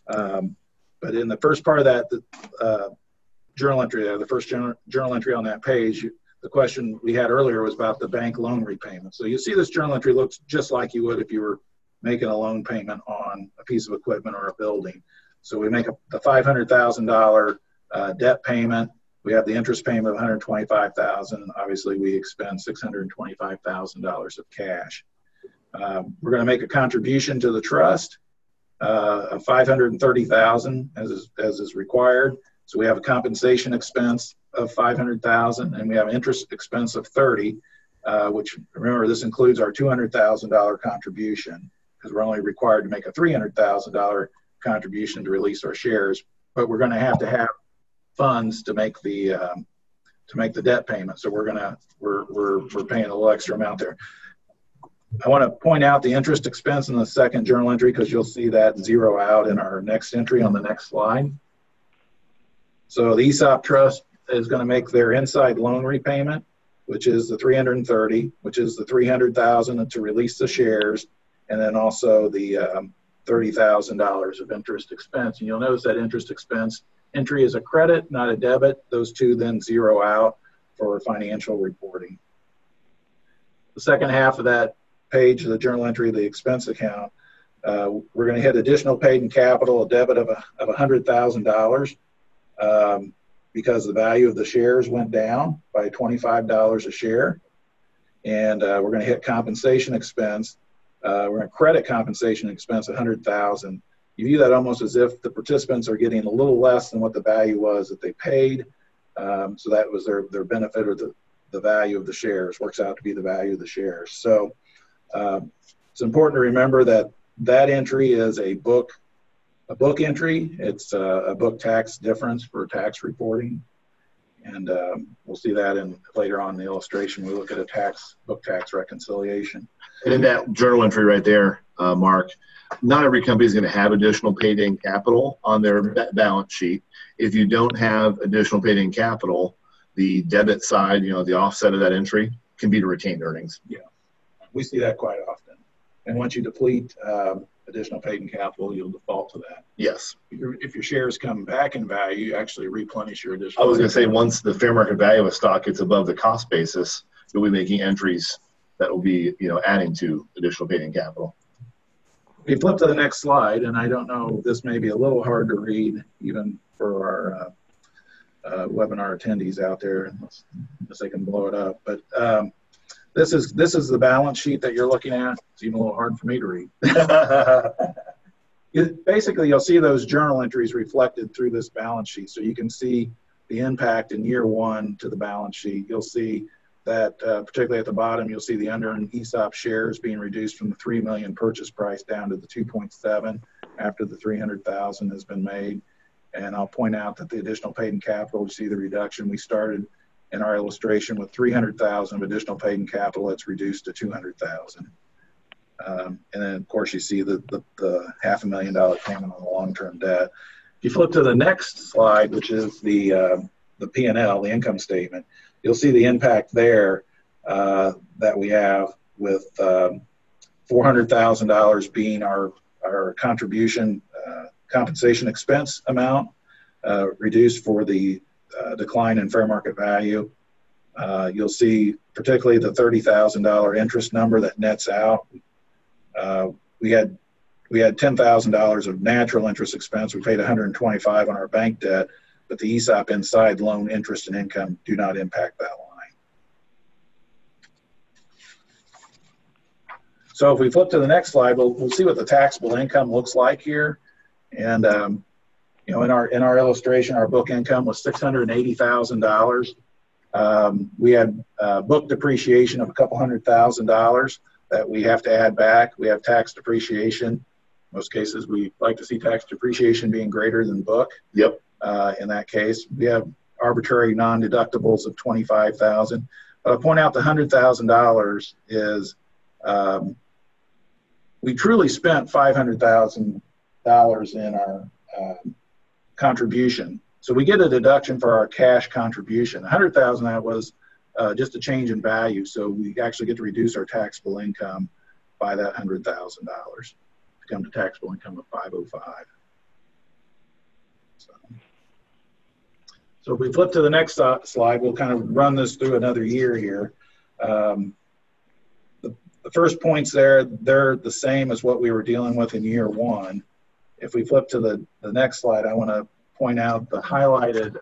But in the first part of that journal entry, the first journal entry on that page, the question we had earlier was about the bank loan repayment. So you see this journal entry looks just like you would if you were making a loan payment on a piece of equipment or a building. So we make the $500,000 debt payment. We have the interest payment of $125,000, and obviously we expend $625,000 of cash. We're going to make a contribution to the trust of $530,000 as is required. So we have a compensation expense of $500,000, and we have interest expense of $30,000, which remember this includes our $200,000 contribution because we're only required to make a $300,000 contribution to release our shares, but we're going to have funds to make the debt payment. So we're paying a little extra amount there. I want to point out the interest expense in the second journal entry because you'll see that zero out in our next entry on the next slide. So the ESOP trust is going to make their inside loan repayment, which is the $330,000, which is the $300,000 to release the shares, and then also the $30,000 of interest expense. And you'll notice that interest expense entry is a credit, not a debit. Those two then zero out for financial reporting. The second half of that page, the journal entry, the expense account, we're going to hit additional paid in capital, a debit of $100,000 because the value of the shares went down by $25 a share. And we're going to hit compensation expense. We're going to credit compensation expense $100,000. You view that almost as if the participants are getting a little less than what the value was that they paid. So that was their benefit, or the value of the shares works out to be the value of the shares. So it's important to remember that entry is a book entry. It's a book tax difference for tax reporting. And we'll see that later on in the illustration. We look at a book tax reconciliation. And in that journal entry right there, Mark, not every company is going to have additional paid-in capital on their balance sheet. If you don't have additional paid-in capital, the debit side, the offset of that entry can be to retained earnings. Yeah, we see that quite often. And once you deplete additional paid-in capital, you'll default to that. Yes. If your shares come back in value, you actually replenish your additional. I was going to say, once the fair market value of a stock gets above the cost basis, you'll be making entries that will be, adding to additional paid-in capital. We flip to the next slide, and I don't know, this may be a little hard to read even for our webinar attendees out there, unless they can blow it up. But this is the balance sheet that you're looking at. It's even a little hard for me to read. Basically, you'll see those journal entries reflected through this balance sheet. So you can see the impact in year one to the balance sheet. You'll see that particularly at the bottom, you'll see the unearned ESOP shares being reduced from the 3 million purchase price down to the 2.7 after the 300,000 has been made. And I'll point out that the additional paid in capital, you see the reduction. We started in our illustration with 300,000 of additional paid in capital. It's reduced to 200,000. And then of course you see the $500,000 payment on the long-term debt. If you flip to the next slide, which is the P&L, the income statement, you'll see the impact there that we have with $400,000 being our contribution compensation expense amount reduced for the decline in fair market value. You'll see particularly the $30,000 interest number that nets out. We had $10,000 of natural interest expense. We paid $125,000 on our bank debt, but the ESOP inside loan interest and income do not impact that line. So if we flip to the next slide, we'll see what the taxable income looks like here. And you know, in our illustration, our book income was $680,000. We had book depreciation of a couple $100,000 that we have to add back. We have tax depreciation. Most cases, we like to see tax depreciation being greater than book. Yep. In that case, we have arbitrary non-deductibles of $25,000. But I'll point out the $100,000 is we truly spent $500,000 in our contribution. So we get a deduction for our cash contribution. $100,000 that was just a change in value. So we actually get to reduce our taxable income by that $100,000 to come to taxable income of $505. So if we flip to the next slide, we'll kind of run this through another year here. The first points there, they're the same as what we were dealing with in year one. If we flip to the next slide, I want to point out the highlighted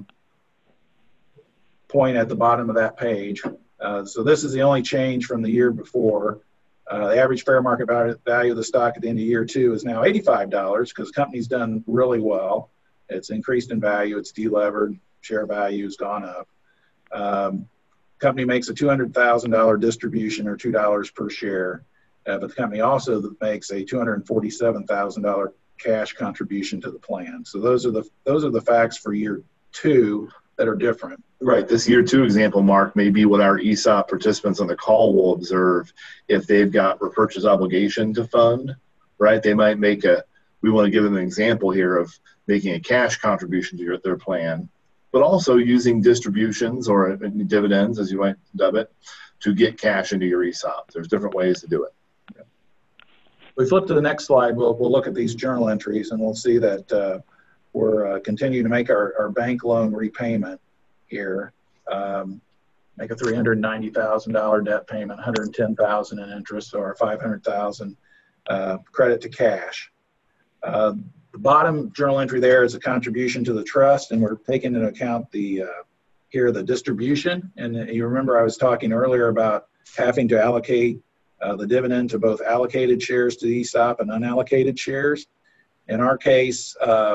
point at the bottom of that page. So this is the only change from the year before. The average fair market value of the stock at the end of year two is now $85 because the company's done really well. It's increased in value. It's delevered. Share value has gone up. Company makes a $200,000 distribution or $2 per share. But the company also makes a $247,000 cash contribution to the plan. So those are the facts for year two that are different. Right. This year two example, Mark, may be what our ESOP participants on the call will observe if they've got repurchase obligation to fund. Right. They might make we want to give them an example here of making a cash contribution to their plan, but also using distributions or dividends, as you might dub it, to get cash into your ESOP. There's different ways to do it. We flip to the next slide, we'll look at these journal entries and we'll see that we're continuing to make our bank loan repayment here. Make a $390,000 debt payment, $110,000 in interest, or $500,000 credit to cash. The bottom journal entry there is a contribution to the trust, and we're taking into account the distribution. And you remember I was talking earlier about having to allocate the dividend to both allocated shares to the ESOP and unallocated shares. In our case,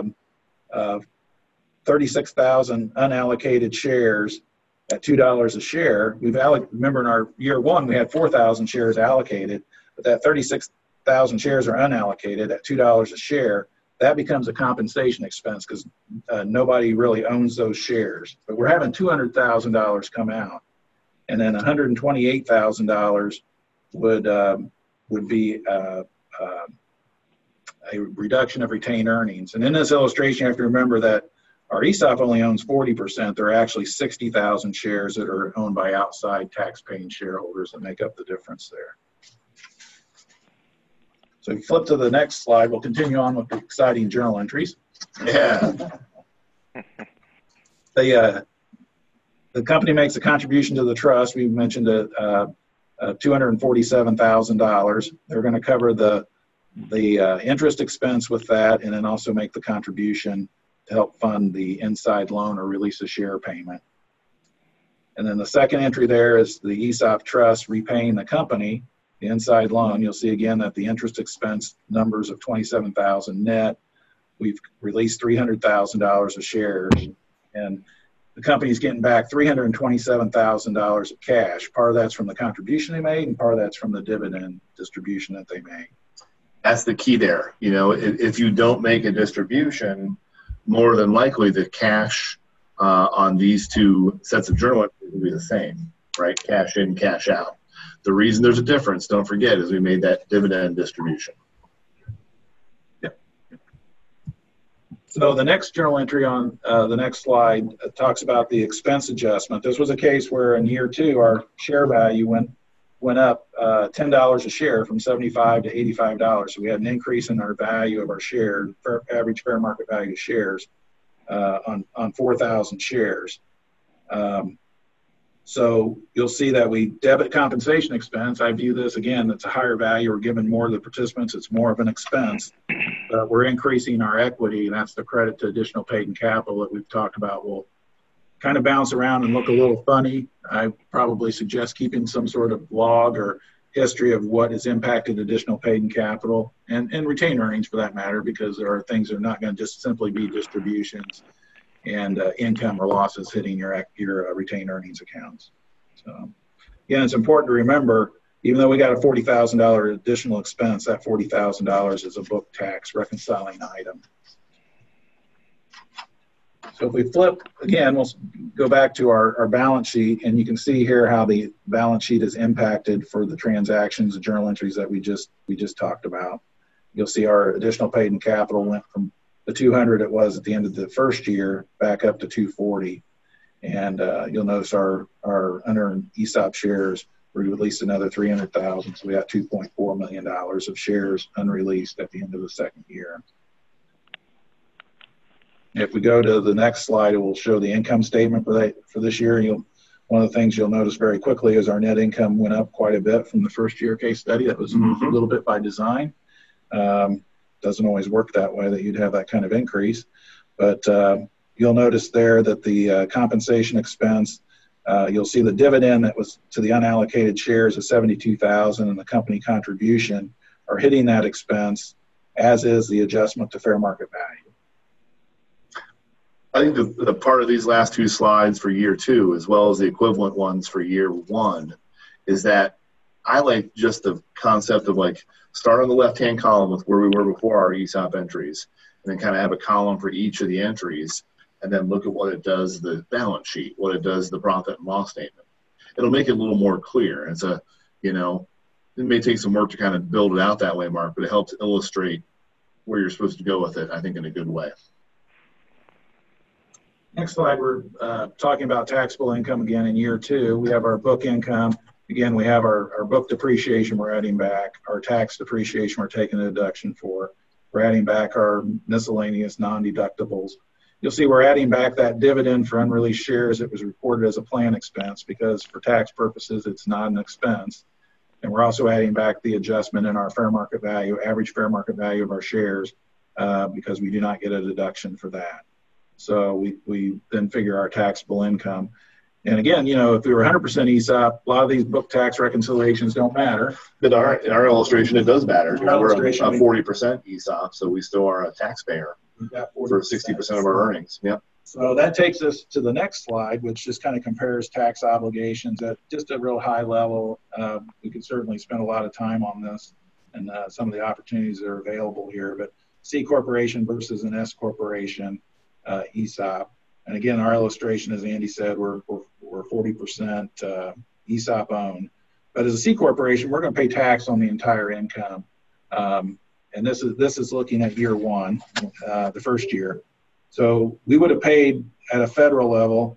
36,000 unallocated shares at $2 a share. Remember in our year one, we had 4,000 shares allocated, but that 36,000 shares are unallocated at $2 a share. That becomes a compensation expense because nobody really owns those shares. But we're having $200,000 come out, and then $128,000 would be a reduction of retained earnings. And in this illustration, you have to remember that our ESOP only owns 40%. There are actually 60,000 shares that are owned by outside tax-paying shareholders that make up the difference there. So if you flip to the next slide, we'll continue on with the exciting journal entries. Yeah. The company makes a contribution to the trust. We mentioned $247,000. They're going to cover the interest expense with that, and then also make the contribution to help fund the inside loan or release a share payment. And then the second entry there is the ESOP trust repaying the company the inside loan. You'll see again that the interest expense numbers of $27,000 net. We've released $300,000 of shares, and the company's getting back $327,000 of cash. Part of that's from the contribution they made, and part of that's from the dividend distribution that they made. That's the key there. You know, if you don't make a distribution, more than likely the cash on these two sets of journal entries will be the same, right? Cash in, cash out. The reason there's a difference, don't forget, is we made that dividend distribution. Yep. So the next journal entry on the next slide talks about the expense adjustment. This was a case where in year two, our share value went up $10 a share from $75 to $85. So we had an increase in our value of our share, average fair market value shares on 4,000 shares. So you'll see that we debit compensation expense. I view this again, it's a higher value. We're giving more to the participants. It's more of an expense. But we're increasing our equity, and that's the credit to additional paid-in capital that we've talked about. Will kind of bounce around and look a little funny. I probably suggest keeping some sort of log or history of what has impacted additional paid-in capital and retained earnings for that matter, because there are things that are not going to just simply be distributions and income or losses hitting your retained earnings accounts. So, again, it's important to remember, even though we got a $40,000 additional expense, that $40,000 is a book tax reconciling item. So if we flip, again, we'll go back to our balance sheet, and you can see here how the balance sheet is impacted for the transactions and journal entries that we just talked about. You'll see our additional paid-in capital went from the 200 it was at the end of the first year back up to 240. And you'll notice our unearned ESOP shares we released another 300,000, so we got $2.4 million of shares unreleased at the end of the second year. If we go to the next slide, it will show the income statement for this year. One of the things you'll notice very quickly is our net income went up quite a bit from the first year case study. That was a little bit by design. Doesn't always work that way, that you'd have that kind of increase. But you'll notice there that the compensation expense, you'll see the dividend that was to the unallocated shares of $72,000 and the company contribution are hitting that expense, as is the adjustment to fair market value. I think the part of these last two slides for year two, as well as the equivalent ones for year one, is that I like just the concept of like start on the left-hand column with where we were before our ESOP entries, and then kind of have a column for each of the entries, and then look at what it does the balance sheet, what it does the profit and loss statement. It'll make it a little more clear. It's a, it may take some work to kind of build it out that way, Mark, but it helps illustrate where you're supposed to go with it, I think, in a good way. Next slide, we're talking about taxable income again in year two. We have our book income. Again, we have our book depreciation we're adding back, our tax depreciation we're taking a deduction for. We're adding back our miscellaneous non-deductibles. You'll see we're adding back that dividend for unreleased shares. It was reported as a plan expense because for tax purposes, it's not an expense. And we're also adding back the adjustment in our fair market value, average fair market value of our shares, because we do not get a deduction for that. So we then figure our taxable income. And again, if we were 100% ESOP, a lot of these book tax reconciliations don't matter. But in our illustration, it does matter. We're a 40% ESOP, so we still are a taxpayer for 60% of our earnings. Yep. So that takes us to the next slide, which just kind of compares tax obligations at just a real high level. We could certainly spend a lot of time on this and some of the opportunities that are available here. But C corporation versus an S corporation. ESOP, and again, our illustration, as Andy said, we're 40% ESOP owned, but as a C corporation, we're going to pay tax on the entire income, and this is looking at year one, the first year. So we would have paid at a federal level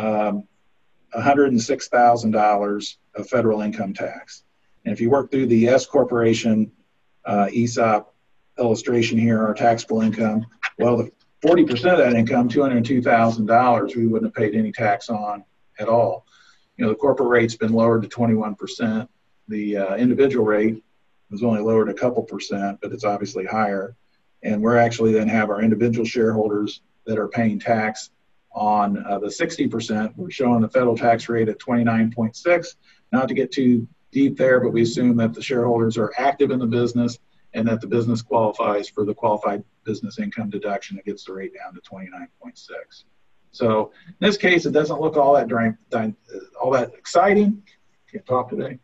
$106,000 of federal income tax, and if you work through the S corporation ESOP illustration here, our taxable income, well, the 40% of that income, $202,000, we wouldn't have paid any tax on at all. The corporate rate's been lowered to 21%. The individual rate was only lowered a couple percent, but it's obviously higher. And we're actually then have our individual shareholders that are paying tax on the 60%. We're showing the federal tax rate at 29.6. Not to get too deep there, but we assume that the shareholders are active in the business and that the business qualifies for the qualified business income deduction that gets the rate down to 29.6. So in this case, it doesn't look all that exciting. Can't talk today.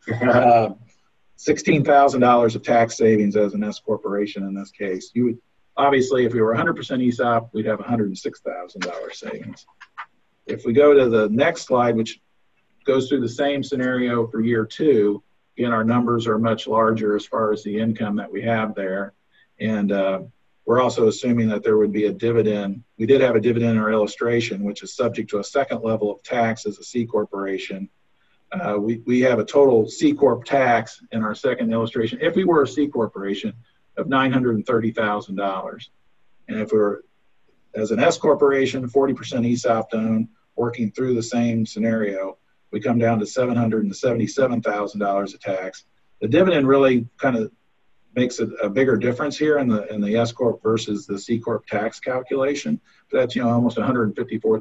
$16,000 of tax savings as an S corporation in this case. You would obviously, if we were 100% ESOP, we'd have $106,000 savings. If we go to the next slide, which goes through the same scenario for year two, again, our numbers are much larger as far as the income that we have there. And we're also assuming that there would be a dividend. We did have a dividend in our illustration, which is subject to a second level of tax as a C corporation. We have a total C Corp tax in our second illustration, if we were a C corporation, of $930,000. And if we were, as an S corporation, 40% ESOP owned, working through the same scenario, we come down to $777,000 of tax. The dividend really kind of makes a bigger difference here in the S Corp versus the C Corp tax calculation. But that's almost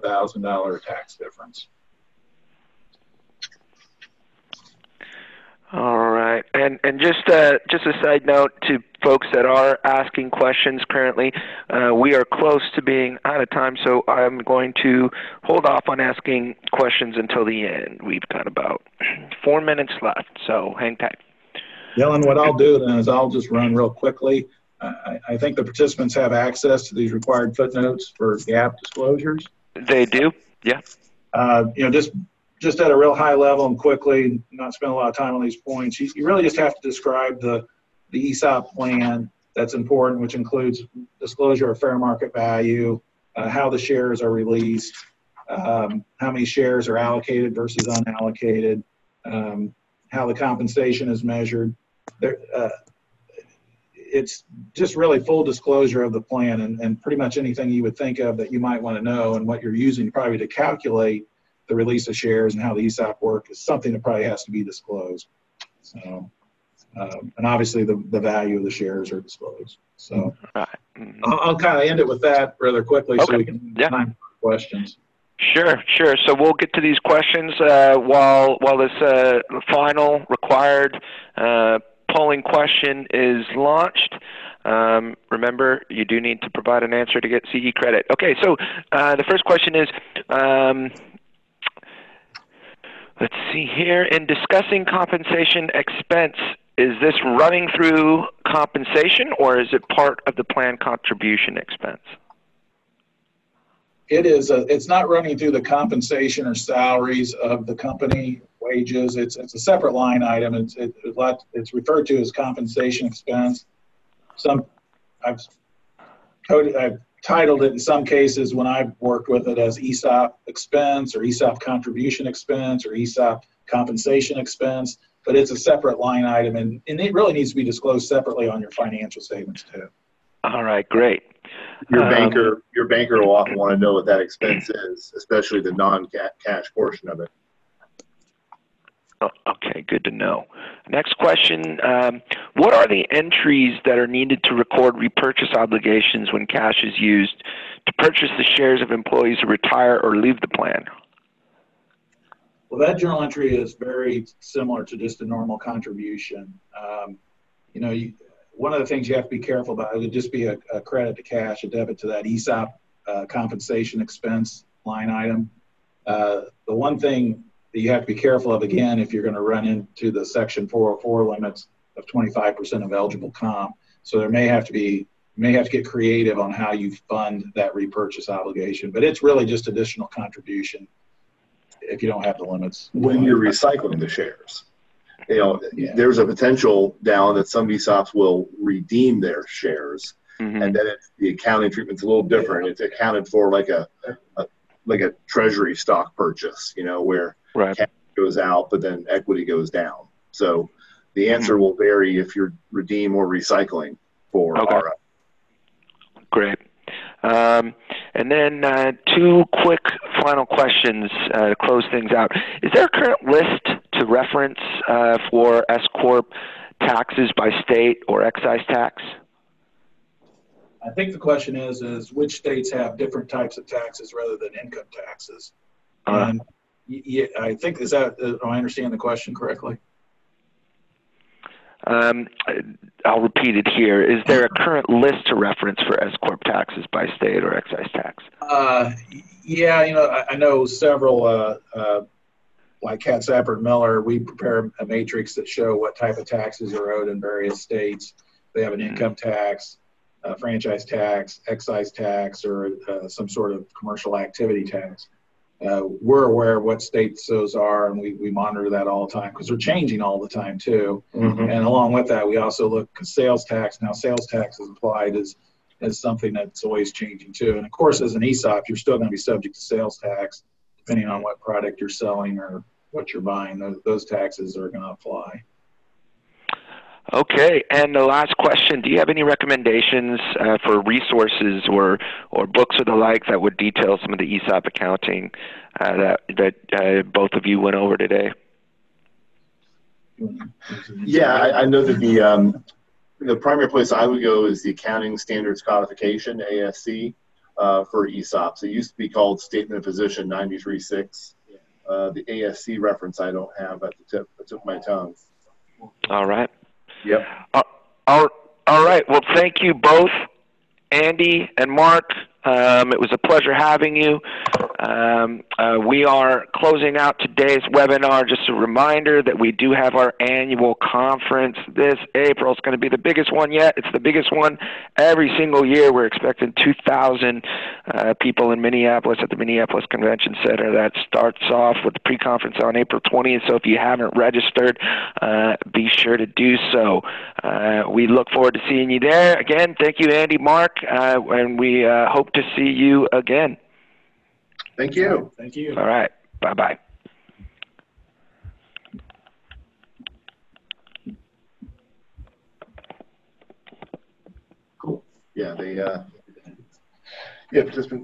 $154,000 tax difference. All right, and just a side note to folks that are asking questions currently, we are close to being out of time, so I'm going to hold off on asking questions until the end. We've got about 4 minutes left, so hang tight. Dylan, what I'll do then is I'll just run real quickly. I think the participants have access to these required footnotes for GAAP disclosures. They do, yeah. Just at a real high level and quickly, not spend a lot of time on these points, you really just have to describe the ESOP plan that's important, which includes disclosure of fair market value, how the shares are released, how many shares are allocated versus unallocated, how the compensation is measured. It's just really full disclosure of the plan and pretty much anything you would think of that you might want to know, and what you're using probably to calculate the release of shares and how the ESOP work is something that probably has to be disclosed. So, and obviously the value of the shares are disclosed. So I'll kind of end it with that rather quickly, so we can have time for questions. Sure. So we'll get to these questions while this final required polling question is launched. Remember, you do need to provide an answer to get CE credit. Okay, so the first question is, let's see here. In discussing compensation expense, is this running through compensation or is it part of the plan contribution expense? It is. It's not running through the compensation or salaries of the company wages. It's a separate line item. It's referred to as compensation expense. I've titled it in some cases when I've worked with it as ESOP expense or ESOP contribution expense or ESOP compensation expense, but it's a separate line item, and it really needs to be disclosed separately on your financial statements too. All right, great. Your banker will often want to know what that expense is, especially the non-cash portion of it. Okay, good to know. Next question. What are the entries that are needed to record repurchase obligations when cash is used to purchase the shares of employees who retire or leave the plan? Well, that journal entry is very similar to just a normal contribution. One of the things you have to be careful about would just be a credit to cash, a debit to that ESOP compensation expense line item. The one thing that you have to be careful of, again, if you're going to run into the Section 404 limits of 25% of eligible comp, so you may have to get creative on how you fund that repurchase obligation. But it's really just additional contribution if you don't have the limits. When you're recycling the shares, there's a potential down that some ESOPs will redeem their shares, and then the accounting treatment's a little different. It's accounted for like a treasury stock purchase, where cash goes out, but then equity goes down. So the answer will vary if you're redeem or recycling for RO. Great. And then two quick final questions to close things out. Is there a current list to reference for S-Corp taxes by state or excise tax? I think the question is which states have different types of taxes rather than income taxes? And I think, do I understand the question correctly? I'll repeat it here. Is there a current list to reference for S-Corp taxes by state or excise tax? I know several, like Katz Sappert Miller, we prepare a matrix that show what type of taxes are owed in various states. They have an income tax, franchise tax, excise tax, or some sort of commercial activity tax. We're aware of what states those are, and we monitor that all the time because they're changing all the time too. And along with that, we also look at sales tax. Now, sales tax is applied as something that's always changing too. And of course, as an ESOP, you're still going to be subject to sales tax, depending on what product you're selling or what you're buying. Those taxes are going to apply. Okay, and the last question, do you have any recommendations for resources or books or the like that would detail some of the ESOP accounting that both of you went over today? Yeah, I know that the primary place I would go is the Accounting Standards Codification, ASC, for ESOPs. It used to be called Statement of Position 93.6. The ASC reference I don't have at the tip of my tongue. All right. Yep. All right. Well, thank you both, Andy and Mark. It was a pleasure having you. We are closing out today's webinar. Just a reminder that we do have our annual conference this April. It's going to be the biggest one yet. It's the biggest one every single year. We're expecting 2,000 people in Minneapolis at the Minneapolis Convention Center. That starts off with the pre-conference on April 20th. So if you haven't registered, be sure to do so. We look forward to seeing you there. Again, thank you, Andy, Mark, and we hope to see you again. Thank you. Thank you. All right. Bye-bye. Cool. Yeah, participant